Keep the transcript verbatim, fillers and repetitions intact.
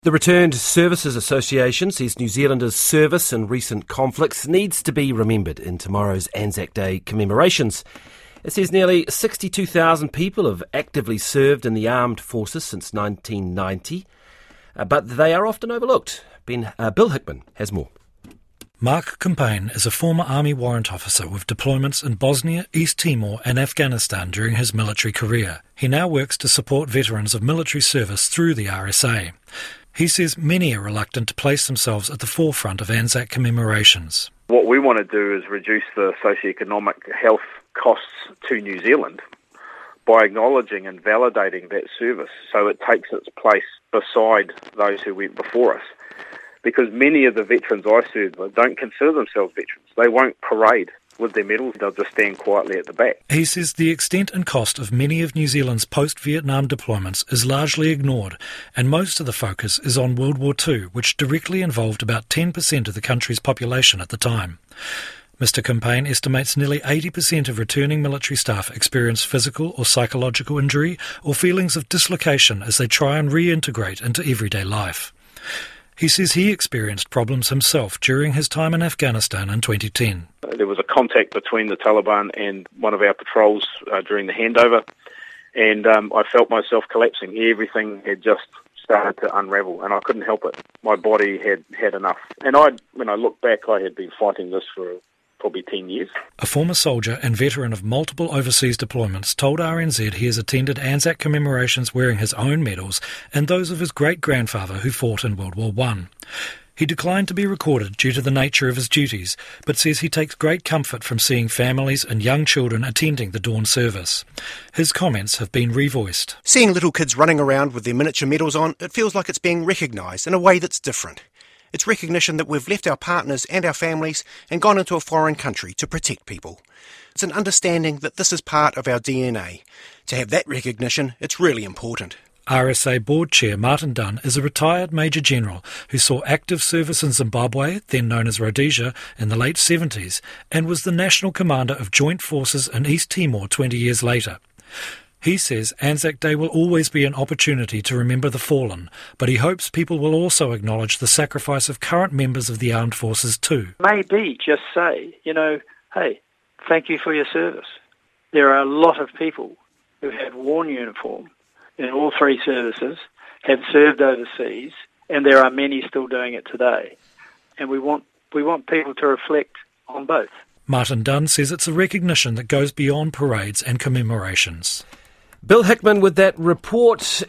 The Returned Services Association says New Zealanders' service in recent conflicts needs to be remembered in tomorrow's Anzac Day commemorations. It says nearly sixty-two thousand people have actively served in the armed forces since nineteen ninety, uh, but they are often overlooked. Ben, uh, Bill Hickman has more. Mark Campaign is a former Army warrant officer with deployments in Bosnia, East Timor and Afghanistan during his military career. He now works to support veterans of military service through the R S A. He says many are reluctant to place themselves at the forefront of Anzac commemorations. What we want to do is reduce the socioeconomic health costs to New Zealand by acknowledging and validating that service so it takes its place beside those who went before us. Because many of the veterans I served with don't consider themselves veterans. They won't parade with their medals, they'll just stand quietly at the back. He says the extent and cost of many of New Zealand's post-Vietnam deployments is largely ignored, and most of the focus is on World War Two, which directly involved about ten percent of the country's population at the time. Mister Campaign estimates nearly eighty percent of returning military staff experience physical or psychological injury or feelings of dislocation as they try and reintegrate into everyday life. He says he experienced problems himself during his time in Afghanistan in twenty ten. There was a contact between the Taliban and one of our patrols uh, during the handover, and um, I felt myself collapsing. Everything had just started to unravel, and I couldn't help it. My body had had enough. And I, when I look back, I had been fighting this for probably ten years. A former soldier and veteran of multiple overseas deployments told R N Z he has attended Anzac commemorations wearing his own medals and those of his great-grandfather who fought in World War One. He declined to be recorded due to the nature of his duties, but says he takes great comfort from seeing families and young children attending the dawn service. His comments have been revoiced. Seeing little kids running around with their miniature medals on, it feels like it's being recognised in a way that's different. It's recognition that we've left our partners and our families and gone into a foreign country to protect people. It's an understanding that this is part of our D N A. To have that recognition, it's really important. R S A Board Chair Martin Dunn is a retired Major General who saw active service in Zimbabwe, then known as Rhodesia, in the late seventies, and was the National Commander of Joint Forces in East Timor twenty years later. He says Anzac Day will always be an opportunity to remember the fallen, but he hopes people will also acknowledge the sacrifice of current members of the armed forces too. Maybe just say, you know, hey, thank you for your service. There are a lot of people who have worn uniform in all three services, have served overseas, and there are many still doing it today. And we want we want people to reflect on both. Martin Dunn says it's a recognition that goes beyond parades and commemorations. Bill Hickman with that report.